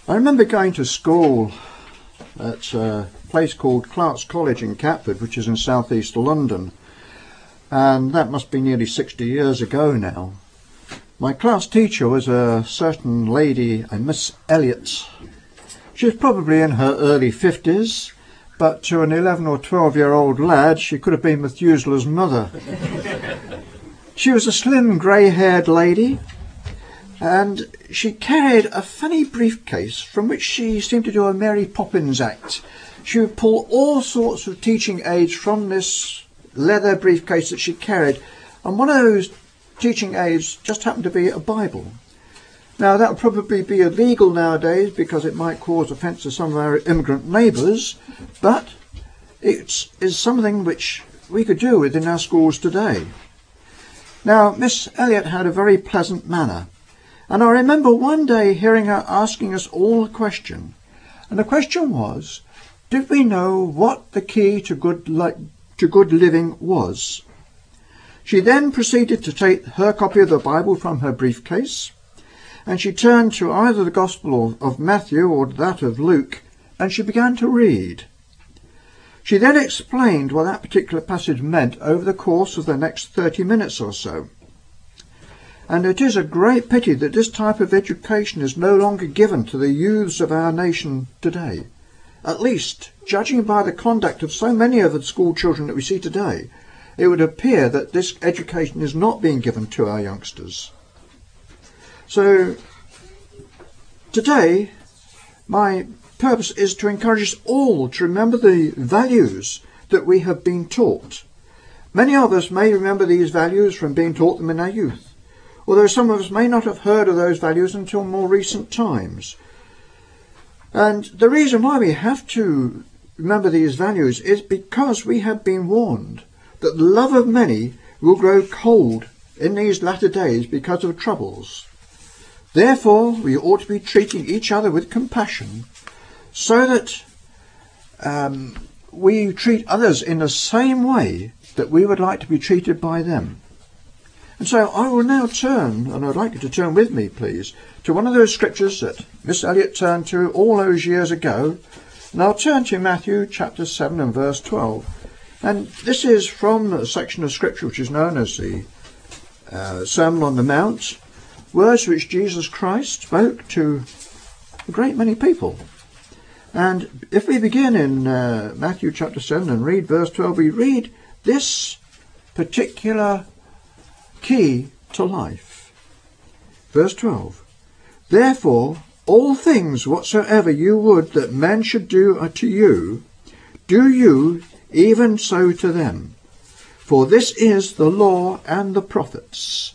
I remember going to school at a place called Clark's College in Catford, which is in southeast London, and that must be nearly 60 years ago now. My class teacher was a certain lady, a Miss Elliot. She was probably in her early 50s, but to an 11 or 12-year-old lad she could have been Methuselah's mother. She was a slim grey-haired lady, and she carried a funny briefcase from which she seemed to do a Mary Poppins act. She would pull all sorts of teaching aids from this leather briefcase that she carried, and one of those teaching aids just happened to be a Bible. Now that would probably be illegal nowadays because it might cause offence to some of our immigrant neighbours, but it is something which we could do within our schools today. Now Miss Elliot had a very pleasant manner, and I remember one day hearing her asking us all a question, and the question was, did we know what the key to good living was? She then proceeded to take her copy of the Bible from her briefcase, and she turned to either the Gospel of Matthew or that of Luke, and she began to read. She then explained what that particular passage meant over the course of the next 30 minutes or so. And it is a great pity that this type of education is no longer given to the youths of our nation today. At least, judging by the conduct of so many of the school children that we see today, it would appear that this education is not being given to our youngsters. So, today, my purpose is to encourage us all to remember the values that we have been taught. Many of us may remember these values from being taught them in our youth, although some of us may not have heard of those values until more recent times. And the reason why we have to remember these values is because we have been warned that the love of many will grow cold in these latter days because of troubles. Therefore, we ought to be treating each other with compassion so that we treat others in the same way that we would like to be treated by them. And so I will now turn, and I'd like you to turn with me, please, to one of those scriptures that Miss Elliot turned to all those years ago. And I'll turn to Matthew chapter 7 and verse 12. And this is from a section of scripture which is known as the Sermon on the Mount, words which Jesus Christ spoke to a great many people. And if we begin in Matthew chapter 7 and read verse 12, we read this particular key to life. Verse 12. Therefore, all things whatsoever you would that men should do to you, do you even so to them. For this is the law and the prophets.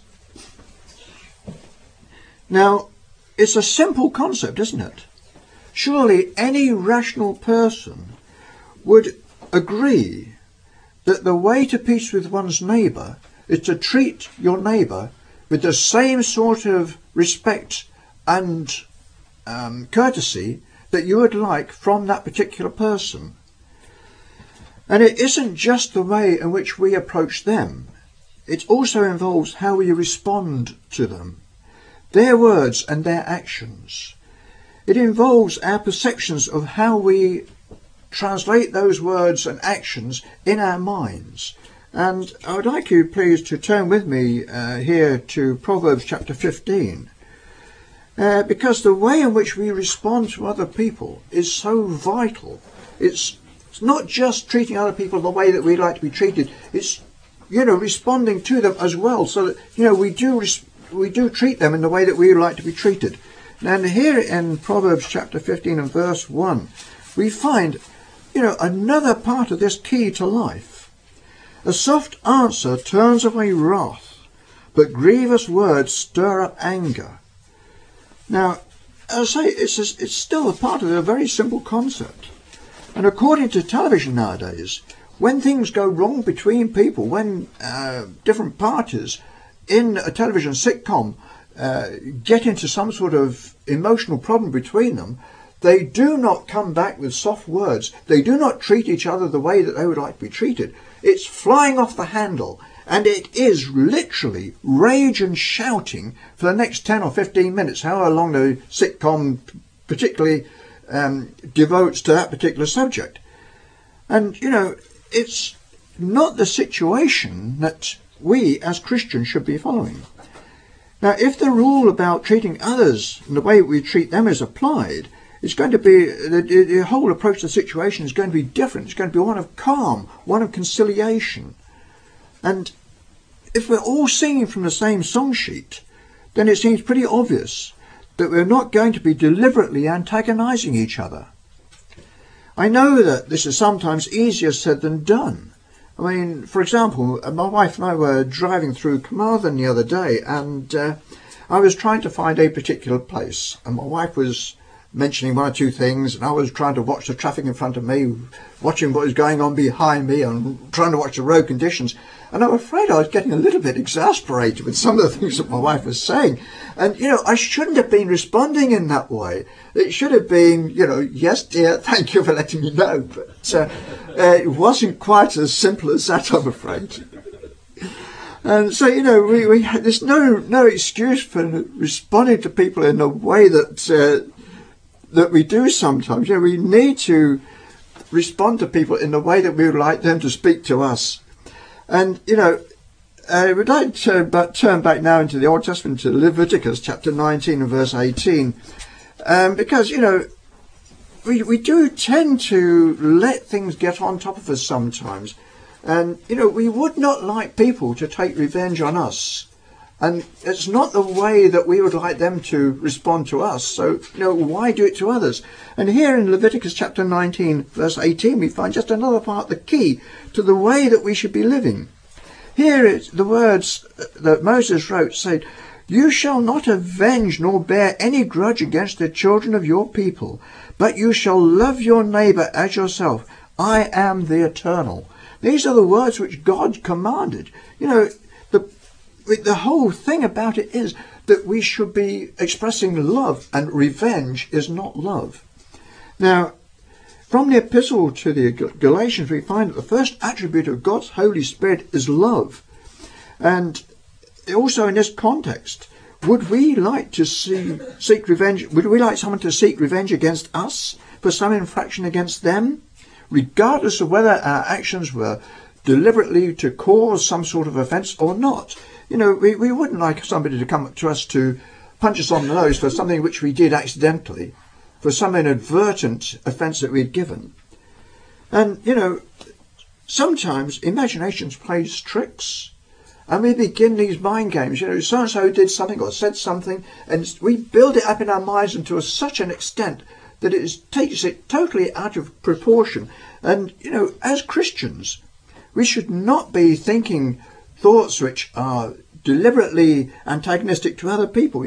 Now, it's a simple concept, isn't it? Surely any rational person would agree that the way to peace with one's neighbour is to treat your neighbour with the same sort of respect and courtesy that you would like from that particular person. And it isn't just the way in which we approach them. It also involves how we respond to them, their words and their actions. It involves our perceptions of how we translate those words and actions in our minds. And I would like you, please, to turn with me here to Proverbs chapter 15. Because the way in which we respond to other people is so vital. It's not just treating other people the way that we like to be treated. It's, responding to them as well, so that, we do treat them in the way that we like to be treated. And here in Proverbs chapter 15 and verse 1, we find, another part of this key to life. A soft answer turns away wrath, but grievous words stir up anger. Now, as I say, it's still a part of a very simple concept. And according to television nowadays, when things go wrong between people, when different parties in a television sitcom get into some sort of emotional problem between them, they do not come back with soft words. They do not treat each other the way that they would like to be treated. It's flying off the handle, and it is literally rage and shouting for the next 10 or 15 minutes, however long the sitcom particularly devotes to that particular subject. And, it's not the situation that we as Christians should be following. Now, if the rule about treating others in the way we treat them is applied, it's going to be, the whole approach to the situation is going to be different. It's going to be one of calm, one of conciliation. And if we're all singing from the same song sheet, then it seems pretty obvious that we're not going to be deliberately antagonizing each other. I know that this is sometimes easier said than done. I mean, for example, my wife and I were driving through Carmarthen the other day, and I was trying to find a particular place, and my wife was mentioning one or two things, and I was trying to watch the traffic in front of me, watching what was going on behind me, and trying to watch the road conditions. And I'm afraid I was getting a little bit exasperated with some of the things that my wife was saying. And, I shouldn't have been responding in that way. It should have been, yes, dear, thank you for letting me know. But it wasn't quite as simple as that, I'm afraid. And so, there's no excuse for responding to people in a way that we do sometimes. We need to respond to people in the way that we would like them to speak to us. And, we'd like to turn back now into the Old Testament to Leviticus chapter 19 and verse 18. Because, we do tend to let things get on top of us sometimes. And, we would not like people to take revenge on us. And it's not the way that we would like them to respond to us. So, why do it to others? And here in Leviticus chapter 19, verse 18, we find just another part, the key to the way that we should be living. Here is the words that Moses wrote, saying, "You shall not avenge nor bear any grudge against the children of your people, but you shall love your neighbour as yourself. I am the Eternal." These are the words which God commanded. The whole thing about it is that we should be expressing love, and revenge is not love. Now, from the epistle to the Galatians, we find that the first attribute of God's Holy Spirit is love. And also in this context, would we like to seek revenge? Would we like someone to seek revenge against us for some infraction against them, regardless of whether our actions were deliberately to cause some sort of offence or not? We wouldn't like somebody to come up to us to punch us on the nose for something which we did accidentally, for some inadvertent offence that we'd given. And, sometimes imagination plays tricks. And we begin these mind games. So-and-so did something or said something, and we build it up in our minds to such an extent that it takes it totally out of proportion. And, as Christians, we should not be thinking thoughts which are deliberately antagonistic to other people.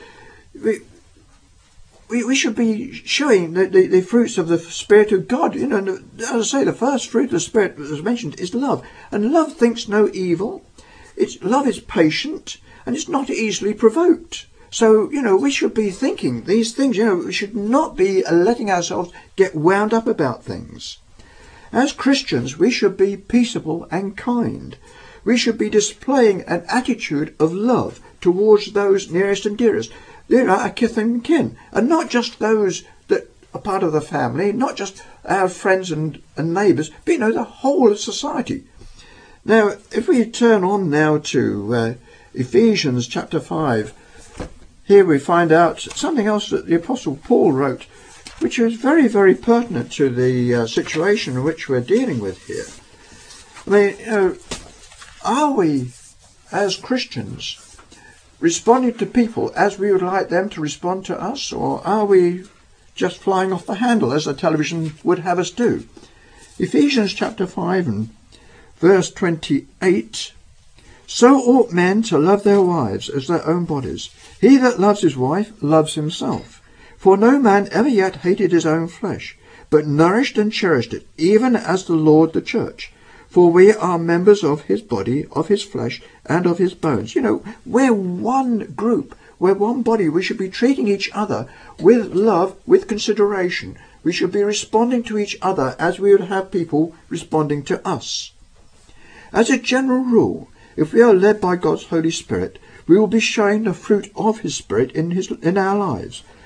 We should be showing the fruits of the Spirit of God. As I say, the first fruit of the Spirit that was mentioned is love. And love thinks no evil. Love is patient, and it's not easily provoked. So, we should be thinking these things. We should not be letting ourselves get wound up about things. As Christians, we should be peaceable and kind. We should be displaying an attitude of love towards those nearest and dearest, our kith and kin, and not just those that are part of the family, not just our friends and neighbours, but the whole of society. Now, if we turn on now to Ephesians chapter 5, here we find out something else that the Apostle Paul wrote, which is very, very pertinent to the situation in which we're dealing with here. I mean, are we, as Christians, responding to people as we would like them to respond to us, or are we just flying off the handle as the television would have us do? Ephesians chapter 5 and verse 28, "So ought men to love their wives as their own bodies. He that loves his wife loves himself. For no man ever yet hated his own flesh, but nourished and cherished it, even as the Lord the church. For we are members of his body, of his flesh, and of his bones." We're one group. We're one body. We should be treating each other with love, with consideration. We should be responding to each other as we would have people responding to us. As a general rule, if we are led by God's Holy Spirit, we will be showing the fruit of his Spirit in our lives.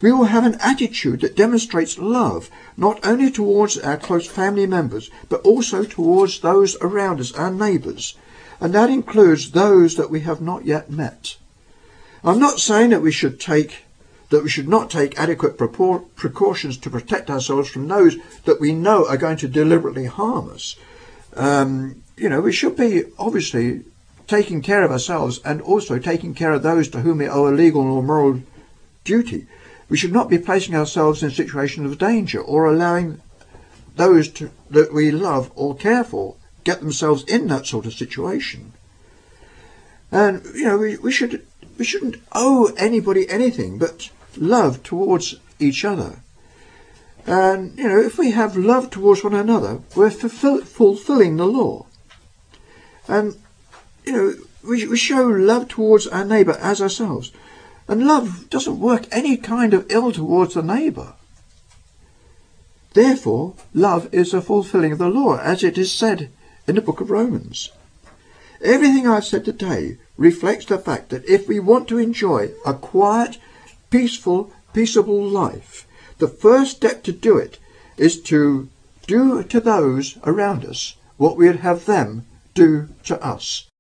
We will have an attitude that demonstrates love, not only towards our close family members, but also towards those around us, our neighbours, and that includes those that we have not yet met. I'm not saying that we should not take adequate precautions to protect ourselves from those that we know are going to deliberately harm us. We should be obviously taking care of ourselves and also taking care of those to whom we owe a legal or moral duty. We should not be placing ourselves in situations of danger or allowing those that we love or care for get themselves in that sort of situation. And, we shouldn't owe anybody anything but love towards each other. And, if we have love towards one another, we're fulfilling the law. And, we show love towards our neighbour as ourselves. And love doesn't work any kind of ill towards the neighbour. Therefore, love is a fulfilling of the law, as it is said in the book of Romans. Everything I've said today reflects the fact that if we want to enjoy a quiet, peaceful, peaceable life, the first step to do it is to do to those around us what we'd have them do to us.